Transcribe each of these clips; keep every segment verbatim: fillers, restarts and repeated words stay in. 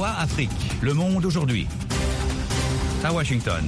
V O A Afrique. Le monde aujourd'hui. À Washington.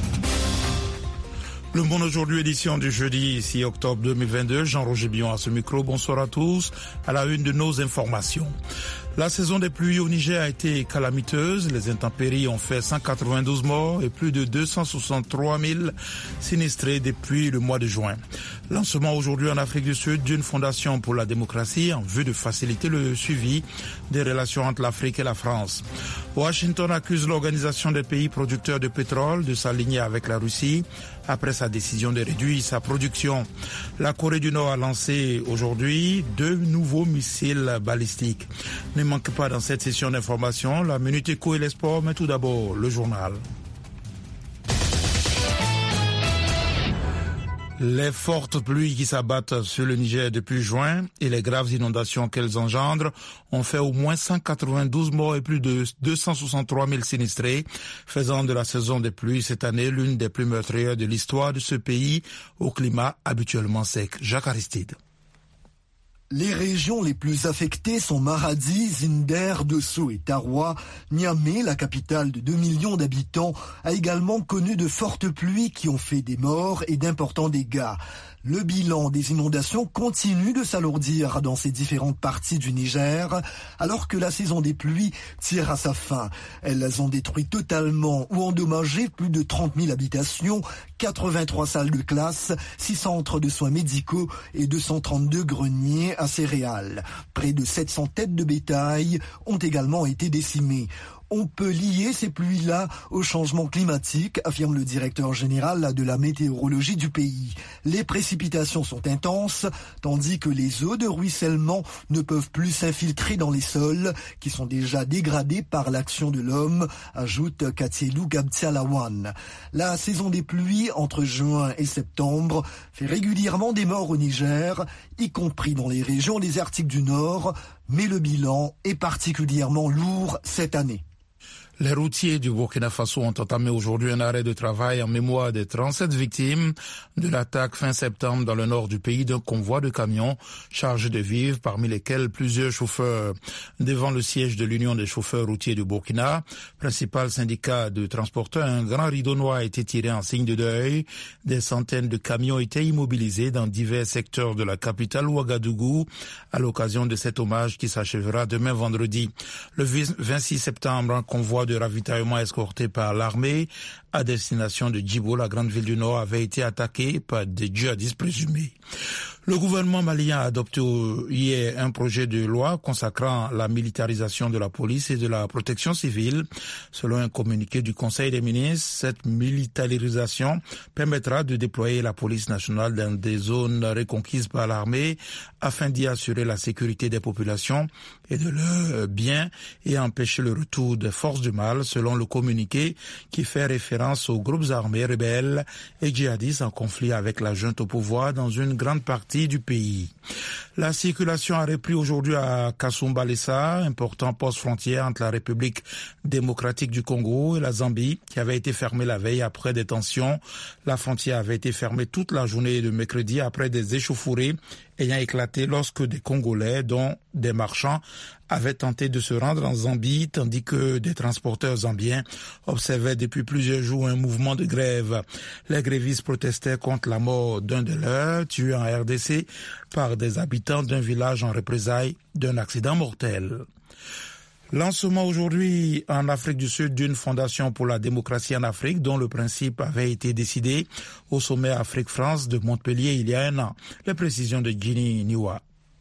Le Monde aujourd'hui, édition du jeudi six octobre deux mille vingt-deux. Jean-Roger Billon à ce micro. Bonsoir à tous. À la une de nos informations. La saison des pluies au Niger a été calamiteuse. Les intempéries ont fait cent quatre-vingt-douze morts et plus de deux cent soixante-trois mille sinistrés depuis le mois de juin. Lancement aujourd'hui en Afrique du Sud d'une fondation pour la démocratie en vue de faciliter le suivi des relations entre l'Afrique et la France. Washington accuse l'Organisation des pays producteurs de pétrole de s'aligner avec la Russie après sa décision de réduire sa production. La Corée du Nord a lancé aujourd'hui deux nouveaux missiles balistiques. Ne manque pas dans cette session d'information la Minute Éco et les sports, mais tout d'abord le journal. Les fortes pluies qui s'abattent sur le Niger depuis juin et les graves inondations qu'elles engendrent ont fait au moins cent quatre-vingt-douze morts et plus de deux cent soixante-trois mille sinistrés, faisant de la saison des pluies cette année l'une des plus meurtrières de l'histoire de ce pays au climat habituellement sec. Jacques Aristide. Les régions les plus affectées sont Maradi, Zinder, Dosso et Taroua. Niamey, la capitale de deux millions d'habitants, a également connu de fortes pluies qui ont fait des morts et d'importants dégâts. Le bilan des inondations continue de s'alourdir dans ces différentes parties du Niger, alors que la saison des pluies tire à sa fin. Elles ont détruit totalement ou endommagé plus de trente mille habitations, quatre-vingt-trois salles de classe, six centres de soins médicaux et deux cent trente-deux greniers à céréales. Près de sept cents têtes de bétail ont également été décimées. On peut lier ces pluies-là au changement climatique, affirme le directeur général de la météorologie du pays. Les précipitations sont intenses, tandis que les eaux de ruissellement ne peuvent plus s'infiltrer dans les sols, qui sont déjà dégradés par l'action de l'homme, ajoute Katielou Gabtialawan. La saison des pluies, entre juin et septembre, fait régulièrement des morts au Niger, y compris dans les régions désertiques du Nord, mais le bilan est particulièrement lourd cette année. Les routiers du Burkina Faso ont entamé aujourd'hui un arrêt de travail en mémoire des trente-sept victimes de l'attaque fin septembre dans le nord du pays d'un convoi de camions chargés de vivres, parmi lesquels plusieurs chauffeurs. Devant le siège de l'Union des chauffeurs routiers du Burkina, principal syndicat de transporteurs, un grand rideau noir a été tiré en signe de deuil. Des centaines de camions étaient immobilisés dans divers secteurs de la capitale Ouagadougou à l'occasion de cet hommage qui s'achèvera demain vendredi. Le vingt-six septembre, un convoi de ravitaillement escorté par l'armée à destination de Djibo, la grande ville du Nord, avait été attaqué par des djihadistes présumés. Le gouvernement malien a adopté hier un projet de loi consacrant la militarisation de la police et de la protection civile. Selon un communiqué du Conseil des ministres, cette militarisation permettra de déployer la police nationale dans des zones reconquises par l'armée afin d'y assurer la sécurité des populations et de leurs biens et empêcher le retour des forces du mal, selon le communiqué qui fait référence aux groupes armés rebelles et djihadistes en conflit avec la junte au pouvoir dans une grande partie du pays. La circulation a repris aujourd'hui à Kasumbalesa, important poste frontière entre la République démocratique du Congo et la Zambie, qui avait été fermée la veille après des tensions. La frontière avait été fermée toute la journée de mercredi après des échauffourées ayant éclaté lorsque des Congolais, dont des marchands, avaient tenté de se rendre en Zambie, tandis que des transporteurs zambiens observaient depuis plusieurs jours un mouvement de grève. Les grévistes protestaient contre la mort d'un de leurs, tué en R D C par des habitants d'un village en représailles d'un accident mortel. Lancement aujourd'hui en Afrique du Sud d'une fondation pour la démocratie en Afrique dont le principe avait été décidé au sommet Afrique-France de Montpellier il y a un an. Les précisions de Ginny Niwa.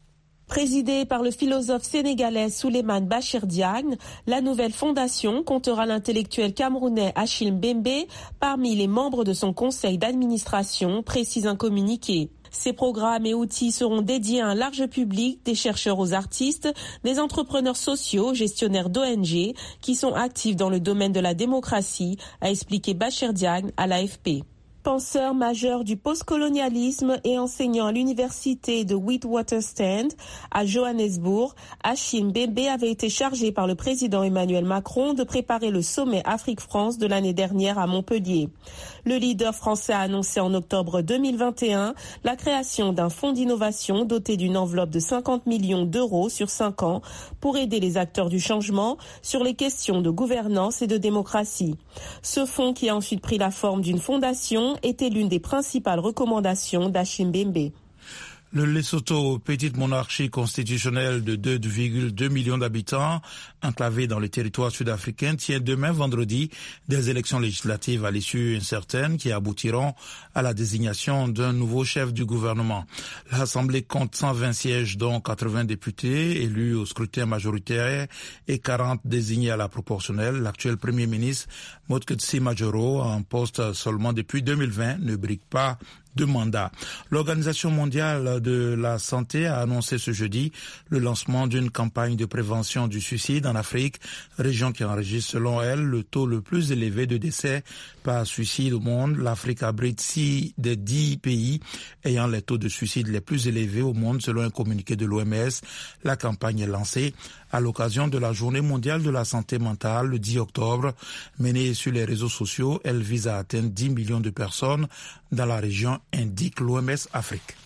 Présidée par le philosophe sénégalais Souleymane Bachir Diagne, la nouvelle fondation comptera l'intellectuel camerounais Achille Mbembe parmi les membres de son conseil d'administration, précise un communiqué. Ces programmes et outils seront dédiés à un large public, des chercheurs aux artistes, des entrepreneurs sociaux, gestionnaires d'O N G, qui sont actifs dans le domaine de la démocratie, a expliqué Bachir Diagne à l'A F P. Penseur majeur du postcolonialisme et enseignant à l'université de Witwatersrand à Johannesburg, Achille Mbembe avait été chargé par le président Emmanuel Macron de préparer le sommet Afrique-France de l'année dernière à Montpellier. Le leader français a annoncé en octobre deux mille vingt et un la création d'un fonds d'innovation doté d'une enveloppe de cinquante millions d'euros sur cinq ans pour aider les acteurs du changement sur les questions de gouvernance et de démocratie. Ce fonds, qui a ensuite pris la forme d'une fondation, était l'une des principales recommandations d'Achille Mbembe. Le Lesotho, petite monarchie constitutionnelle de deux virgule deux millions d'habitants, enclavée dans le territoire sud-africain, tient demain vendredi des élections législatives à l'issue incertaine qui aboutiront à la désignation d'un nouveau chef du gouvernement. L'Assemblée compte cent vingt sièges, dont quatre-vingts députés élus au scrutin majoritaire et quarante désignés à la proportionnelle. L'actuel Premier ministre, Motshekga Majoro, en poste seulement depuis deux mille vingt, ne brigue pas de mandat. L'Organisation mondiale de la santé a annoncé ce jeudi le lancement d'une campagne de prévention du suicide en Afrique, région qui enregistre selon elle le taux le plus élevé de décès par suicide au monde. L'Afrique abrite six des dix pays ayant les taux de suicide les plus élevés au monde selon un communiqué de l'O M S. La campagne est lancée à l'occasion de la Journée mondiale de la santé mentale le dix octobre. Menée sur les réseaux sociaux, elle vise à atteindre dix millions de personnes dans la région, indique l'O M S Afrique.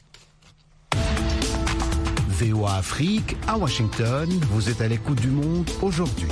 V O A Afrique, à Washington, vous êtes à l'écoute du monde aujourd'hui.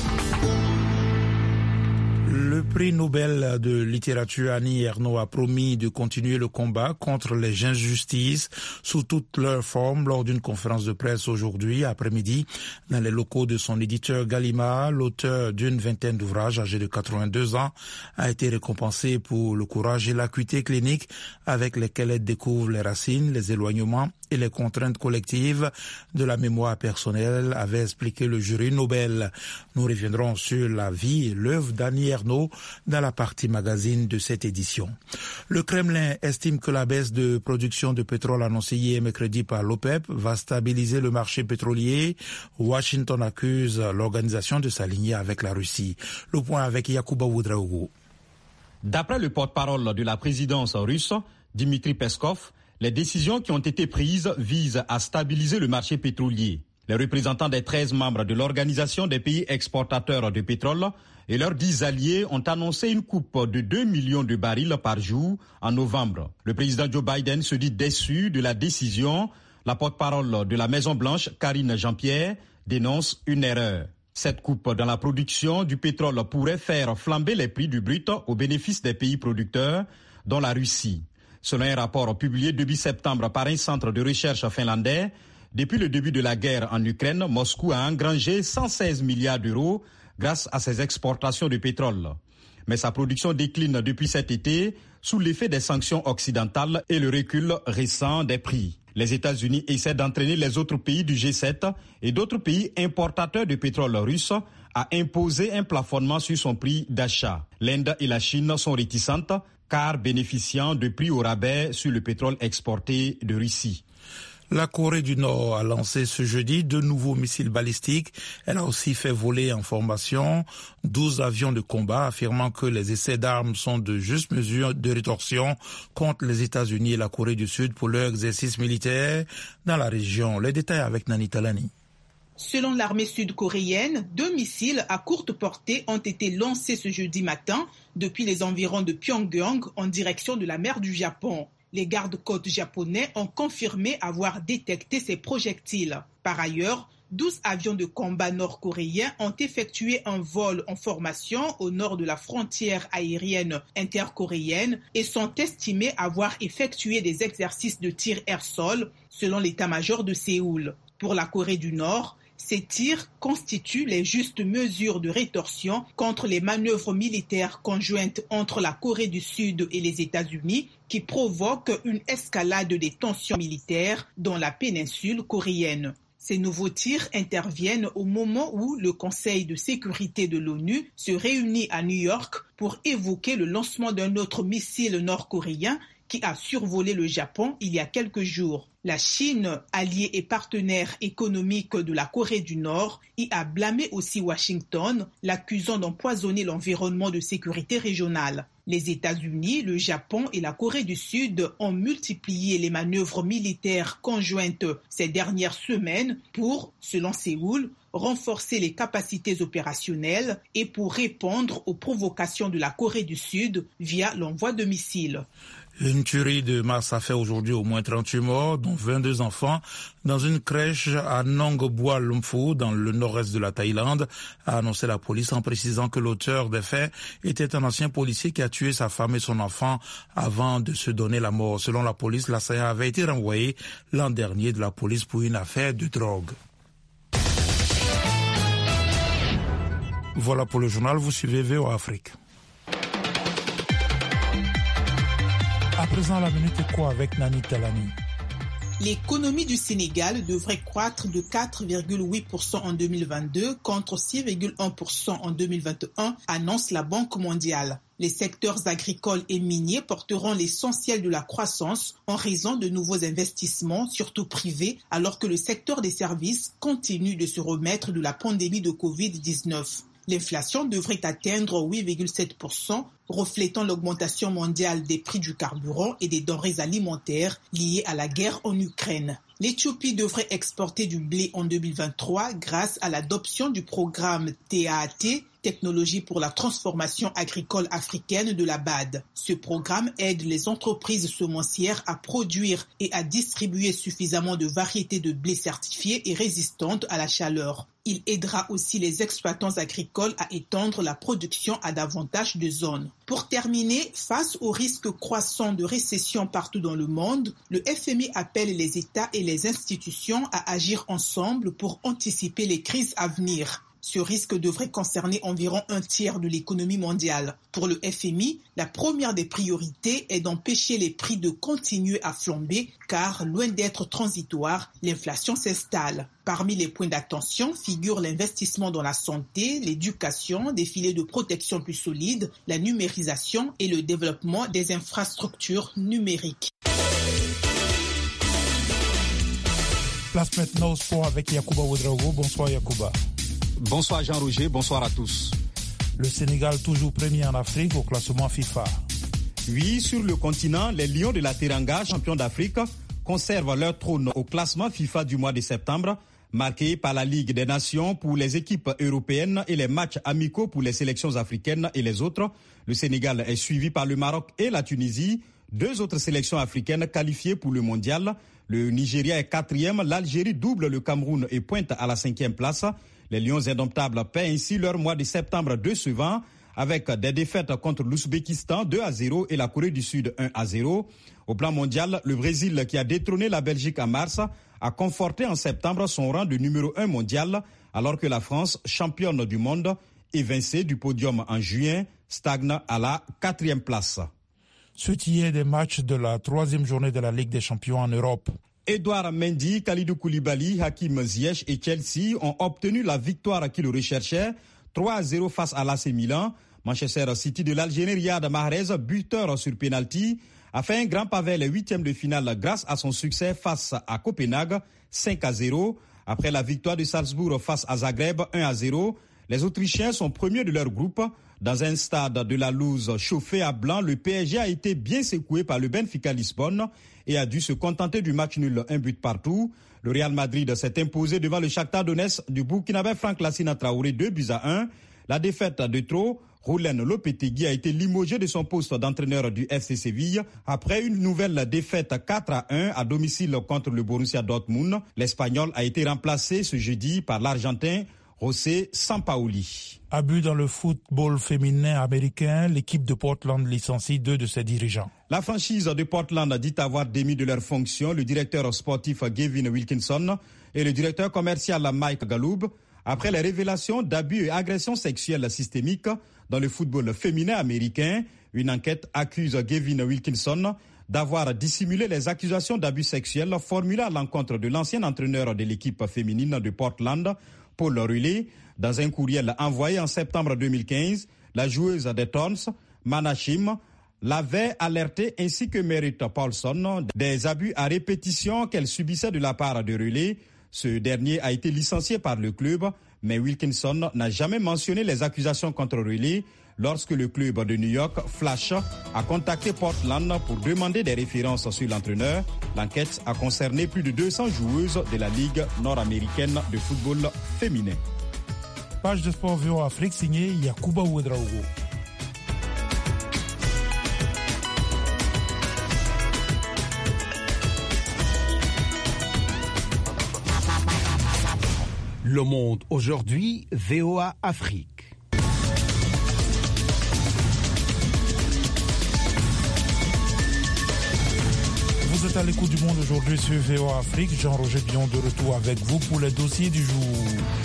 Le prix Nobel de littérature Annie Ernaux a promis de continuer le combat contre les injustices sous toutes leurs formes lors d'une conférence de presse aujourd'hui après-midi dans les locaux de son éditeur Gallimard. L'auteur d'une vingtaine d'ouvrages, âgé de quatre-vingt-deux ans, a été récompensé pour le courage et l'acuité clinique avec lesquels elle découvre les racines, les éloignements et les contraintes collectives de la mémoire personnelle, avait expliqué le jury Nobel. Nous reviendrons sur la vie et l'œuvre d'Annie Ernaux dans la partie magazine de cette édition. Le Kremlin estime que la baisse de production de pétrole annoncée hier mercredi par l'OPEP va stabiliser le marché pétrolier. Washington accuse l'organisation de s'aligner avec la Russie. Le point avec Yacouba Ouedraogo. D'après le porte-parole de la présidence russe, Dmitry Peskov, les décisions qui ont été prises visent à stabiliser le marché pétrolier. Les représentants des treize membres de l'Organisation des pays exportateurs de pétrole et leurs dix alliés ont annoncé une coupe de deux millions de barils par jour en novembre. Le président Joe Biden se dit déçu de la décision. La porte-parole de la Maison-Blanche, Karine Jean-Pierre, dénonce une erreur. Cette coupe dans la production du pétrole pourrait faire flamber les prix du brut au bénéfice des pays producteurs, dont la Russie. Selon un rapport publié début septembre par un centre de recherche finlandais, depuis le début de la guerre en Ukraine, Moscou a engrangé cent seize milliards d'euros grâce à ses exportations de pétrole. Mais sa production décline depuis cet été sous l'effet des sanctions occidentales et le recul récent des prix. Les États-Unis essaient d'entraîner les autres pays du G sept et d'autres pays importateurs de pétrole russe à imposer un plafonnement sur son prix d'achat. L'Inde et la Chine sont réticentes car bénéficiant de prix au rabais sur le pétrole exporté de Russie. La Corée du Nord a lancé ce jeudi deux nouveaux missiles balistiques. Elle a aussi fait voler en formation douze avions de combat, affirmant que les essais d'armes sont de justes mesures de rétorsion contre les États-Unis et la Corée du Sud pour leur exercice militaire dans la région. Les détails avec Nani Talani. Selon l'armée sud-coréenne, deux missiles à courte portée ont été lancés ce jeudi matin depuis les environs de Pyongyang en direction de la mer du Japon. Les gardes-côtes japonais ont confirmé avoir détecté ces projectiles. Par ailleurs, douze avions de combat nord-coréens ont effectué un vol en formation au nord de la frontière aérienne intercoréenne et sont estimés avoir effectué des exercices de tir air-sol selon l'état-major de Séoul. Pour la Corée du Nord, ces tirs constituent les justes mesures de rétorsion contre les manœuvres militaires conjointes entre la Corée du Sud et les États-Unis qui provoquent une escalade des tensions militaires dans la péninsule coréenne. Ces nouveaux tirs interviennent au moment où le Conseil de sécurité de l'ONU se réunit à New York pour évoquer le lancement d'un autre missile nord-coréen qui a survolé le Japon il y a quelques jours. La Chine, alliée et partenaire économique de la Corée du Nord, y a blâmé aussi Washington, l'accusant d'empoisonner l'environnement de sécurité régionale. Les États-Unis, le Japon et la Corée du Sud ont multiplié les manœuvres militaires conjointes ces dernières semaines pour, selon Séoul, renforcer les capacités opérationnelles et pour répondre aux provocations de la Corée du Sud via l'envoi de missiles. Une tuerie de masse a fait aujourd'hui au moins trente-huit morts, dont vingt-deux enfants, dans une crèche à Nong Bua Lumphu, dans le nord-est de la Thaïlande, a annoncé la police en précisant que l'auteur des faits était un ancien policier qui a tué sa femme et son enfant avant de se donner la mort. Selon la police, l'assaillant avait été renvoyé l'an dernier de la police pour une affaire de drogue. Voilà pour le journal, vous suivez V O A Afrique. À présent, la minute est quoi avec Nani Talani? L'économie du Sénégal devrait croître de quatre virgule huit pour cent en deux mille vingt-deux contre six virgule un pour cent en deux mille vingt et un, annonce la Banque mondiale. Les secteurs agricoles et miniers porteront l'essentiel de la croissance en raison de nouveaux investissements, surtout privés, alors que le secteur des services continue de se remettre de la pandémie de covid dix-neuf. L'inflation devrait atteindre huit virgule sept pour cent, reflétant l'augmentation mondiale des prix du carburant et des denrées alimentaires liées à la guerre en Ukraine. L'Éthiopie devrait exporter du blé en deux mille vingt-trois grâce à l'adoption du programme T A A T, Technologie pour la transformation agricole africaine de la B A D. Ce programme aide les entreprises semencières à produire et à distribuer suffisamment de variétés de blé certifiées et résistantes à la chaleur. Il aidera aussi les exploitants agricoles à étendre la production à davantage de zones. Pour terminer, face au risque croissant de récession partout dans le monde, le F M I appelle les États et les institutions à agir ensemble pour anticiper les crises à venir. Ce risque devrait concerner environ un tiers de l'économie mondiale. Pour le F M I, la première des priorités est d'empêcher les prix de continuer à flamber car, loin d'être transitoire, l'inflation s'installe. Parmi les points d'attention figurent l'investissement dans la santé, l'éducation, des filets de protection plus solides, la numérisation et le développement des infrastructures numériques. Place maintenant au sport avec Yacouba Ouedraogo. Bonsoir Yacouba. Bonsoir Jean-Roger, bonsoir à tous. Le Sénégal toujours premier en Afrique au classement FIFA. Oui, sur le continent, les Lions de la Teranga, champions d'Afrique, conservent leur trône au classement FIFA du mois de septembre, marqué par la Ligue des Nations pour les équipes européennes et les matchs amicaux pour les sélections africaines et les autres. Le Sénégal est suivi par le Maroc et la Tunisie, deux autres sélections africaines qualifiées pour le mondial. Le Nigeria est quatrième, l'Algérie double le Cameroun et pointe à la cinquième place. Les Lions indomptables paient ainsi leur mois de septembre décevant avec des défaites contre l'Ouzbékistan deux à zéro et la Corée du Sud un à zéro. Au plan mondial, le Brésil qui a détrôné la Belgique en mars a conforté en septembre son rang de numéro un mondial alors que la France, championne du monde, évincée du podium en juin, stagne à la quatrième place. Ce qui est des matchs de la troisième journée de la Ligue des Champions en Europe. Edouard Mendy, Kalidou Koulibaly, Hakim Ziyech et Chelsea ont obtenu la victoire qu'ils recherchaient, trois à zéro face à l'A C Milan. Manchester City de l'Algérien Riyad Mahrez, buteur sur pénalty, a fait un grand pavé les huitièmes de finale grâce à son succès face à Copenhague, cinq à zéro. Après la victoire de Salzbourg face à Zagreb, un à zéro, les Autrichiens sont premiers de leur groupe. Dans un stade de la Louse chauffé à blanc, le P S G a été bien secoué par le Benfica Lisbonne et a dû se contenter du match nul, un but partout. Le Real Madrid s'est imposé devant le Shakhtar Donetsk du Burkinabé Franck Lassina Traoré, deux buts à un. La défaite de trop, Roulen Lopetegui a été limogé de son poste d'entraîneur du F C Séville après une nouvelle défaite quatre à un à domicile contre le Borussia Dortmund. L'Espagnol a été remplacé ce jeudi par l'Argentin José Sampaoli. Abus dans le football féminin américain, l'équipe de Portland licencie deux de ses dirigeants. La franchise de Portland dit avoir démis de leurs fonctions le directeur sportif Gavin Wilkinson et le directeur commercial Mike Galoob après les révélations d'abus et agressions sexuelles systémiques dans le football féminin américain. Une enquête accuse Gavin Wilkinson d'avoir dissimulé les accusations d'abus sexuels formulées à l'encontre de l'ancien entraîneur de l'équipe féminine de Portland, Paul Riley. Dans un courriel envoyé en septembre deux mille quinze, la joueuse des Thorns, Manashim, l'avait alerté ainsi que Merritt Paulson des abus à répétition qu'elle subissait de la part de Relay. Ce dernier a été licencié par le club, mais Wilkinson n'a jamais mentionné les accusations contre Relay lorsque le club de New York, Flash, a contacté Portland pour demander des références sur l'entraîneur. L'enquête a concerné plus de deux cents joueuses de la Ligue nord-américaine de football féminin. Page de sport V O A Afrique signée Yacouba Ouedraogo. Le Monde aujourd'hui, V O A Afrique. Vous êtes à l'écoute du Monde aujourd'hui sur V O A Afrique. Jean-Roger Bion de retour avec vous pour les dossiers du jour.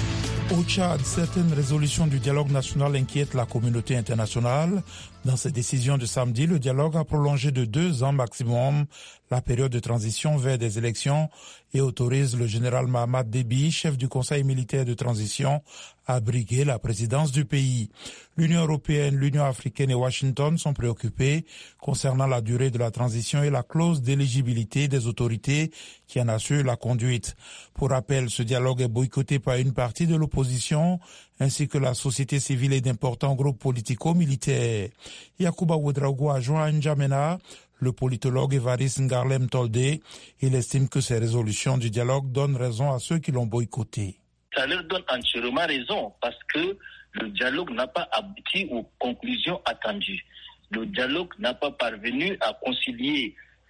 Au Tchad, certaines résolutions du dialogue national inquiètent la communauté internationale. Dans ses décisions de samedi, le dialogue a prolongé de deux ans maximum la période de transition vers des élections et autorise le général Mahamad Déby, chef du Conseil militaire de transition, à briguer la présidence du pays. L'Union européenne, l'Union africaine et Washington sont préoccupés concernant la durée de la transition et la clause d'éligibilité des autorités qui en assurent la conduite. Pour rappel, ce dialogue est boycotté par une partie de l'opposition ainsi que la société civile et d'importants groupes politico-militaires. Yacouba Ouedraogo a joint à N'Djamena le politologue Évariste Ngarlem Toldé. Il estime que ces résolutions du dialogue donnent raison à ceux qui l'ont boycotté. Ça leur donne entièrement raison parce que le dialogue n'a pas abouti aux conclusions attendues. Le dialogue n'a pas parvenu à concilier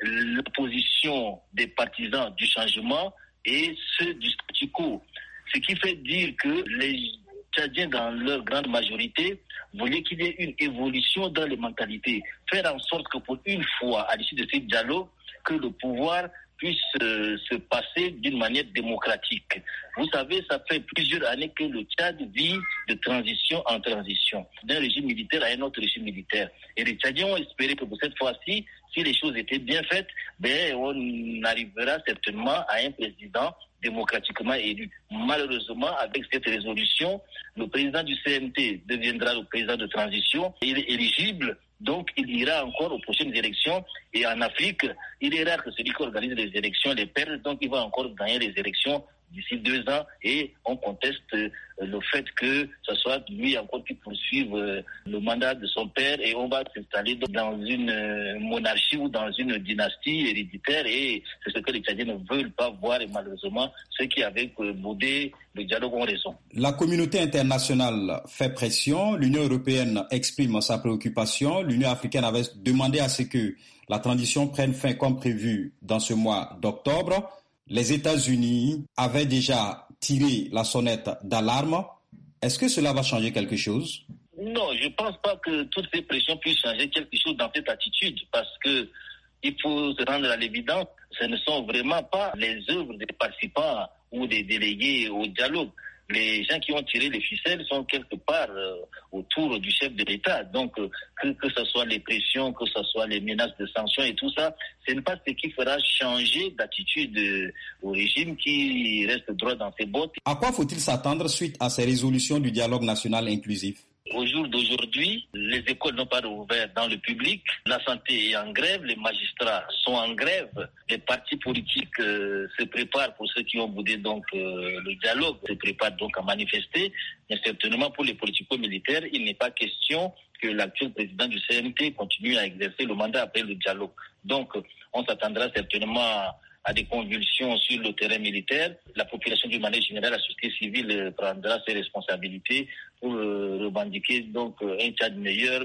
l'opposition des partisans du changement et ceux du statu quo. Ce qui fait dire que les Tchadiens, dans leur grande majorité, voulaient qu'il y ait une évolution dans les mentalités. Faire en sorte que pour une fois, à l'issue de ce dialogue, que le pouvoir puisse euh, se passer d'une manière démocratique. Vous savez, ça fait plusieurs années que le Tchad vit de transition en transition, d'un régime militaire à un autre régime militaire. Et les Tchadiens ont espéré que pour cette fois-ci, si les choses étaient bien faites, ben, on arrivera certainement à un président démocratiquement élu. Malheureusement, avec cette résolution, le président du C N T deviendra le président de transition. Il est éligible, donc il ira encore aux prochaines élections. Et en Afrique, il est rare que celui qui organise les élections les perde, donc il va encore gagner les élections d'ici deux ans et on conteste le fait que ce soit lui encore qui poursuive le mandat de son père et on va s'installer dans une monarchie ou dans une dynastie héréditaire et c'est ce que les Tchadiens ne veulent pas voir et malheureusement ceux qui avaient boudé le dialogue ont raison. La communauté internationale fait pression, l'Union européenne exprime sa préoccupation, l'Union africaine avait demandé à ce que la transition prenne fin comme prévu dans ce mois d'octobre. Les États-Unis avaient déjà tiré la sonnette d'alarme. Est-ce que cela va changer quelque chose? Non, je ne pense pas que toutes ces pressions puissent changer quelque chose dans cette attitude parce que il faut se rendre à l'évidence, ce ne sont vraiment pas les œuvres des participants ou des délégués au dialogue. Les gens qui ont tiré les ficelles sont quelque part euh, autour du chef de l'État. Donc, euh, que, que ce soit les pressions, que ce soit les menaces de sanctions et tout ça, ce n'est pas ce qui fera changer d'attitude euh, au régime qui reste droit dans ses bottes. À quoi faut-il s'attendre suite à ces résolutions du dialogue national inclusif? Au jour d'aujourd'hui, les écoles n'ont pas rouvert dans le public, la santé est en grève, les magistrats sont en grève, les partis politiques euh, se préparent pour ceux qui ont boudé donc euh, le dialogue, se préparent donc à manifester, mais certainement pour les politico-militaires, il n'est pas question que l'actuel président du C N T continue à exercer le mandat après le dialogue. Donc, on s'attendra certainement à à des convulsions sur le terrain militaire. La population d'une manière générale, la société civile prendra ses responsabilités pour euh, revendiquer donc un Tchad meilleur,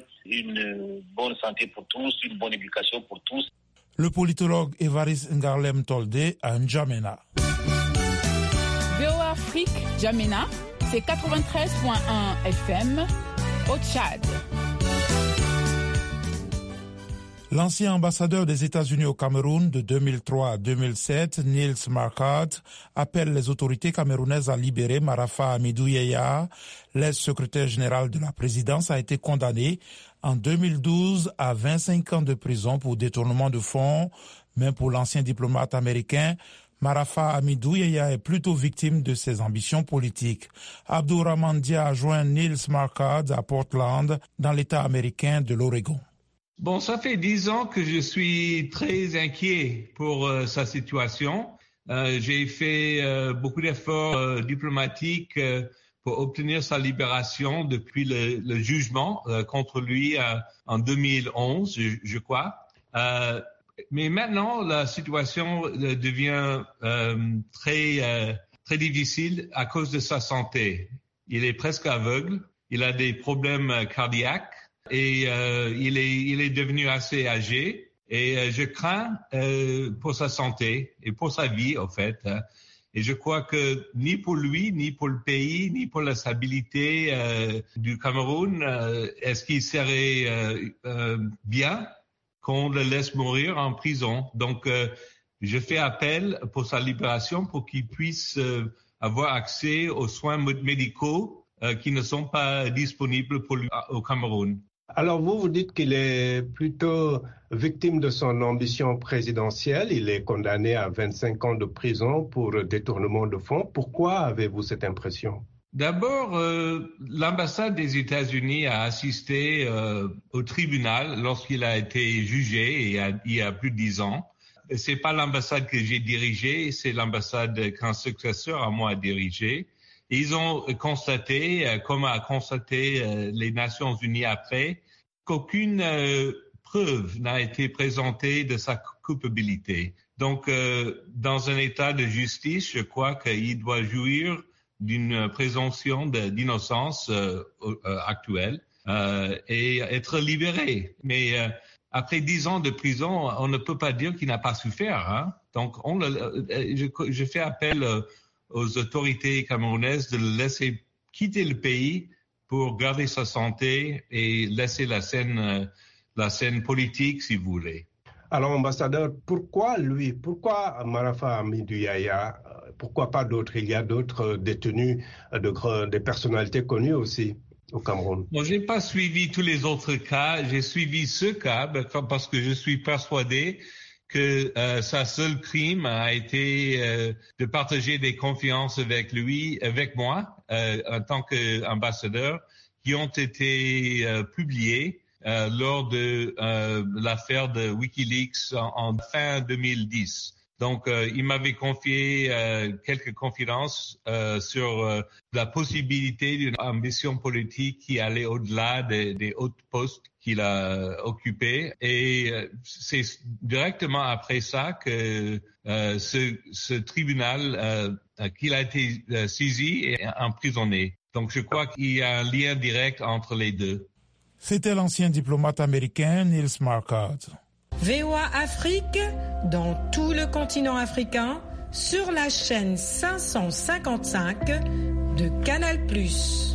une bonne santé pour tous, une bonne éducation pour tous. Le politologue Évariste Ngarlem Toldé à N'Djamena. V O A Afrique, N'Djamena, c'est quatre-vingt-treize virgule un F M au Tchad. L'ancien ambassadeur des États-Unis au Cameroun de deux mille trois à deux mille sept, Nils Marquardt, appelle les autorités camerounaises à libérer Marafa Hamidou Yaya. L'ex-secrétaire général de la présidence a été condamné en deux mille douze à vingt-cinq ans de prison pour détournement de fonds. Mais pour l'ancien diplomate américain, Marafa Hamidou Yaya est plutôt victime de ses ambitions politiques. Abdourahmane Dia a joint Nils Marquardt à Portland, dans l'État américain de l'Oregon. Bon, ça fait dix ans que je suis très inquiet pour euh, sa situation. Euh, j'ai fait euh, beaucoup d'efforts euh, diplomatiques euh, pour obtenir sa libération depuis le, le jugement euh, contre lui euh, en deux mille onze, je, je crois. Euh, mais maintenant, la situation euh, devient euh, très, euh, très difficile à cause de sa santé. Il est presque aveugle, il a des problèmes cardiaques et euh, il est, il est devenu assez âgé. Et euh, je crains euh, pour sa santé et pour sa vie, en fait. Hein. Et je crois que ni pour lui, ni pour le pays, ni pour la stabilité euh, du Cameroun, euh, est-ce qu'il serait euh, euh, bien qu'on le laisse mourir en prison. Donc, euh, je fais appel pour sa libération pour qu'il puisse euh, avoir accès aux soins médicaux euh, qui ne sont pas disponibles pour lui au Cameroun. Alors vous, vous dites qu'il est plutôt victime de son ambition présidentielle. Il est condamné à vingt-cinq ans de prison pour détournement de fonds. Pourquoi avez-vous cette impression? D'abord, euh, l'ambassade des États-Unis a assisté euh, au tribunal lorsqu'il a été jugé il y a, il y a plus de dix ans. C'est pas l'ambassade que j'ai dirigée, c'est l'ambassade qu'un successeur à moi a dirigée. Ils ont constaté, comme a constaté les Nations Unies après, qu'aucune euh, preuve n'a été présentée de sa culpabilité. Donc, euh, dans un état de justice, je crois qu'il doit jouir d'une présomption de, d'innocence euh, euh, actuelle euh, et être libéré. Mais euh, après dix ans de prison, on ne peut pas dire qu'il n'a pas souffert. Hein? Donc, on le, je, je fais appel euh, aux autorités camerounaises de le laisser quitter le pays pour garder sa santé et laisser la scène, la scène politique, si vous voulez. Alors, ambassadeur, pourquoi lui? Pourquoi Marafa Hamidou Yahya? Pourquoi pas d'autres? Il y a d'autres détenus, de, des personnalités connues aussi au Cameroun. Bon, j'ai pas suivi tous les autres cas. J'ai suivi ce cas parce que je suis persuadé que euh, sa seule crime a été euh, de partager des confiances avec lui, avec moi, euh, en tant qu'ambassadeur, qui ont été euh, publiées euh, lors de euh, l'affaire de Wikileaks en, en fin deux mille dix. Donc, euh, il m'avait confié euh, quelques confidences euh, sur euh, la possibilité d'une ambition politique qui allait au-delà des, des hauts postes qu'il a occupés. Et euh, c'est directement après ça que euh, ce, ce tribunal, euh, qu'il a été euh, saisi et emprisonné. Donc, je crois qu'il y a un lien direct entre les deux. C'était l'ancien diplomate américain Nils Marquardt. V O A Afrique, dans tout le continent africain, sur la chaîne cinq cent cinquante-cinq de Canal plus.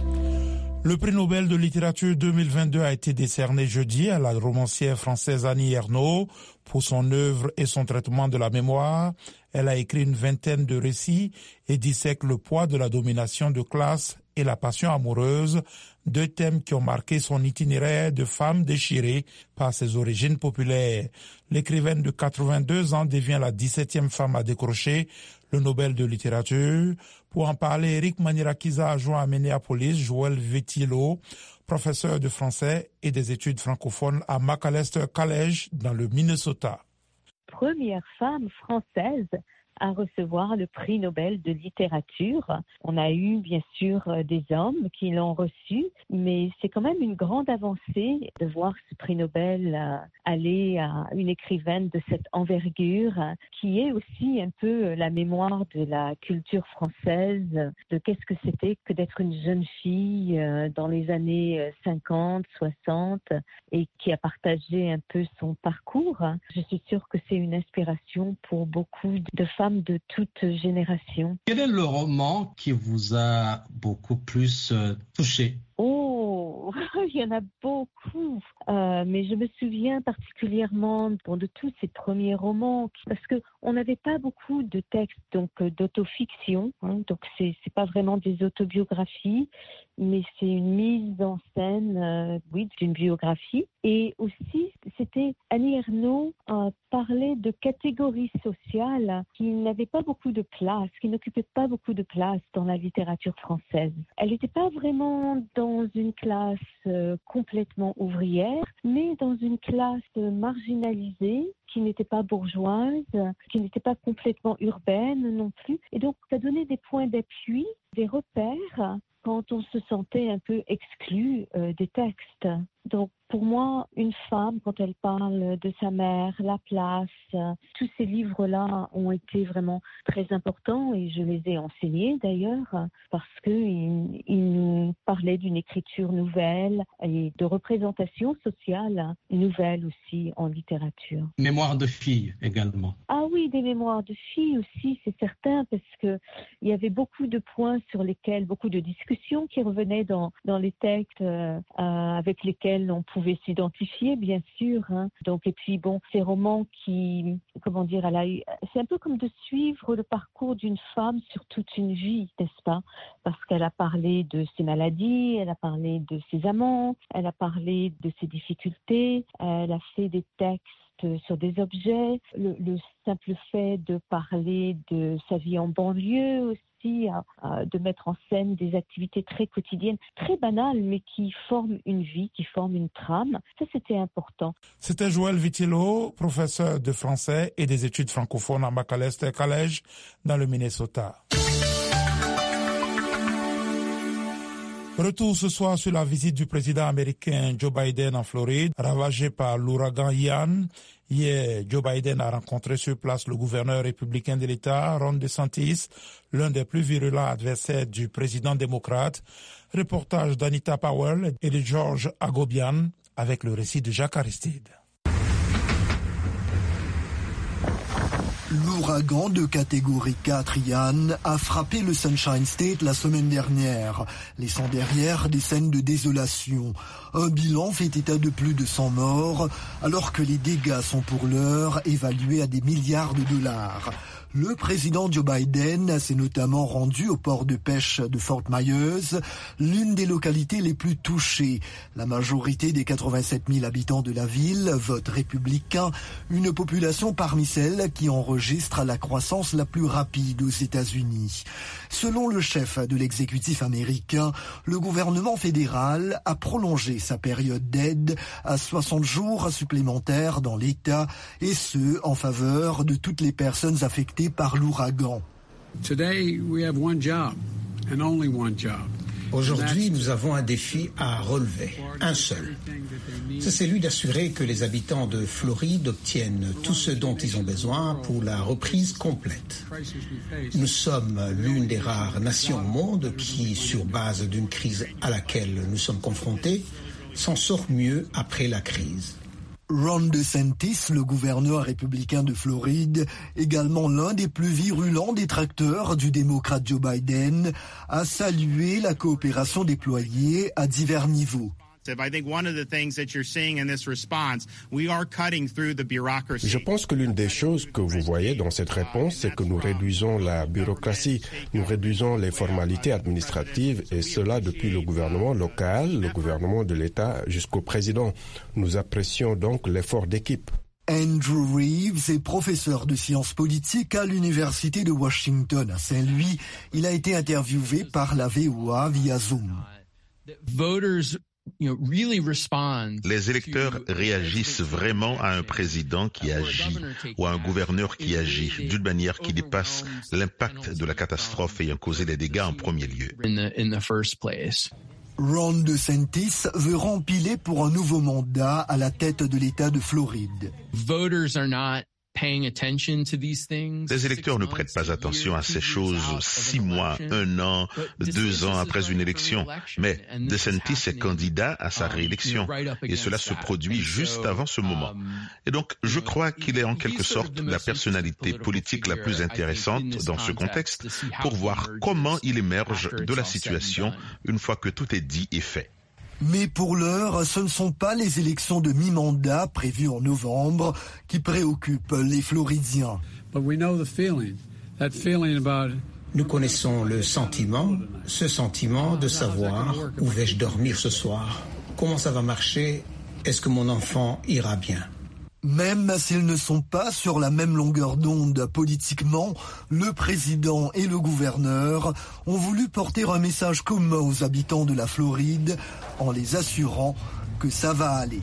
Le prix Nobel de littérature deux mille vingt-deux a été décerné jeudi à la romancière française Annie Ernaux pour son œuvre et son traitement de la mémoire. Elle a écrit une vingtaine de récits et dissèque le poids de la domination de classe et la passion amoureuse, deux thèmes qui ont marqué son itinéraire de femme déchirée par ses origines populaires. L'écrivaine de quatre-vingt-deux ans devient la dix-septième femme à décrocher le Nobel de littérature. Pour en parler, Eric Manirakiza a joint à Minneapolis Joël Vetilo, professeur de français et des études francophones à Macalester College dans le Minnesota. Première femme française à recevoir le prix Nobel de littérature. On a eu bien sûr des hommes qui l'ont reçu, mais c'est quand même une grande avancée de voir ce prix Nobel aller à une écrivaine de cette envergure, qui est aussi un peu la mémoire de la culture française, de qu'est-ce que c'était que d'être une jeune fille dans les années cinquante, soixante, et qui a partagé un peu son parcours. Je suis sûre que c'est une inspiration pour beaucoup de femmes de toute génération. Quel est le roman qui vous a beaucoup plus euh, touché? Oh, il y en a beaucoup, euh, mais je me souviens particulièrement bon, de tous ces premiers romans, parce que on n'avait pas beaucoup de textes donc d'autofiction, hein, donc c'est c'est pas vraiment des autobiographies, mais c'est une mise en scène, euh, oui, d'une biographie. Et aussi, c'était Annie Ernaux euh, parlait de catégories sociales qui n'avaient pas beaucoup de place, qui n'occupaient pas beaucoup de place dans la littérature française. Elle n'était pas vraiment dans une classe euh, complètement ouvrière, mais dans une classe marginalisée, qui n'était pas bourgeoise, qui n'était pas complètement urbaine non plus. Et donc, ça donnait des points d'appui, des repères, quand on se sentait un peu exclu euh, des textes. Donc, pour moi, une femme, quand elle parle de sa mère, La Place, euh, tous ces livres-là ont été vraiment très importants et je les ai enseignés d'ailleurs parce qu'ils ils nous parlaient d'une écriture nouvelle et de représentation sociale nouvelle aussi en littérature. Mémoire de filles également. Ah oui, des mémoires de filles aussi, c'est certain, parce que il y avait beaucoup de points sur lesquels, beaucoup de discussions qui revenaient dans, dans les textes euh, euh, avec lesquels on pouvait s'identifier, bien sûr. Hein. Donc, et puis, bon, ces romans qui, comment dire, elle a eu, c'est un peu comme de suivre le parcours d'une femme sur toute une vie, n'est-ce pas? Parce qu'elle a parlé de ses maladies, elle a parlé de ses amants, elle a parlé de ses difficultés, elle a fait des textes sur des objets, le, le simple fait de parler de sa vie en banlieue aussi, de mettre en scène des activités très quotidiennes, très banales, mais qui forment une vie, qui forment une trame. Ça, c'était important. C'était Joël Vitillo, professeur de français et des études francophones à Macalester College, dans le Minnesota. Retour ce soir sur la visite du président américain Joe Biden en Floride, ravagé par l'ouragan Ian. Hier, Joe Biden a rencontré sur place le gouverneur républicain de l'État, Ron DeSantis, l'un des plus virulents adversaires du président démocrate. Reportage d'Anita Powell et de George Agobian avec le récit de Jacques Aristide. L'ouragan de catégorie quatre Ian a frappé le Sunshine State la semaine dernière, laissant derrière des scènes de désolation. Un bilan fait état de plus de cent morts, alors que les dégâts sont pour l'heure évalués à des milliards de dollars. Le président Joe Biden s'est notamment rendu au port de pêche de Fort Myers, l'une des localités les plus touchées. La majorité des quatre-vingt-sept mille habitants de la ville votent républicain, une population parmi celles qui enregistre la croissance la plus rapide aux États-Unis. Selon le chef de l'exécutif américain, le gouvernement fédéral a prolongé sa période d'aide à soixante jours supplémentaires dans l'État, et ce, en faveur de toutes les personnes affectées par l'ouragan. Aujourd'hui, nous avons un défi à relever, un seul. C'est celui d'assurer que les habitants de Floride obtiennent tout ce dont ils ont besoin pour la reprise complète. Nous sommes l'une des rares nations au monde qui, sur base d'une crise à laquelle nous sommes confrontés, s'en sort mieux après la crise. Ron DeSantis, le gouverneur républicain de Floride, également l'un des plus virulents détracteurs du démocrate Joe Biden, a salué la coopération déployée à divers niveaux. Je pense que l'une des choses que vous voyez dans cette réponse, c'est que nous réduisons la bureaucratie, nous réduisons les formalités administratives, et cela depuis le gouvernement local, le gouvernement de l'État jusqu'au président. Nous apprécions donc l'effort d'équipe. Andrew Reeves est professeur de sciences politiques à l'Université de Washington à Saint-Louis. Il a été interviewé par la V O A via Zoom. Les électeurs réagissent vraiment à un président qui agit ou à un gouverneur qui agit d'une manière qui dépasse l'impact de la catastrophe ayant causé des dégâts en premier lieu. Ron DeSantis veut rempiler pour un nouveau mandat à la tête de l'État de Floride. Les électeurs ne prêtent pas attention à ces choses six mois, un an, deux ans après une élection. Mais DeSantis est candidat à sa réélection et cela se produit juste avant ce moment. Et donc, je crois qu'il est en quelque sorte la personnalité politique la plus intéressante dans ce contexte pour voir comment il émerge de la situation une fois que tout est dit et fait. Mais pour l'heure, ce ne sont pas les élections de mi-mandat prévues en novembre qui préoccupent les Floridiens. Nous connaissons le sentiment, ce sentiment de savoir où vais-je dormir ce soir, comment ça va marcher, est-ce que mon enfant ira bien. Même s'ils ne sont pas sur la même longueur d'onde politiquement, le président et le gouverneur ont voulu porter un message commun aux habitants de la Floride en les assurant que ça va aller.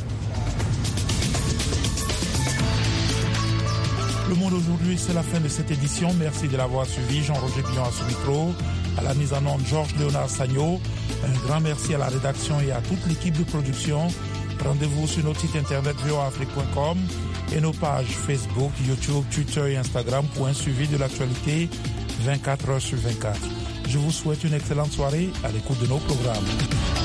Le Monde aujourd'hui, c'est la fin de cette édition. Merci de l'avoir suivi. Jean-Roger Billon à ce micro. À la mise en onde, Georges Léonard Sagno. Un grand merci à la rédaction et à toute l'équipe de production. Rendez-vous sur notre site internet v o a afrique point com et nos pages Facebook, YouTube, Twitter et Instagram pour un suivi de l'actualité vingt-quatre heures sur vingt-quatre. Je vous souhaite une excellente soirée à l'écoute de nos programmes.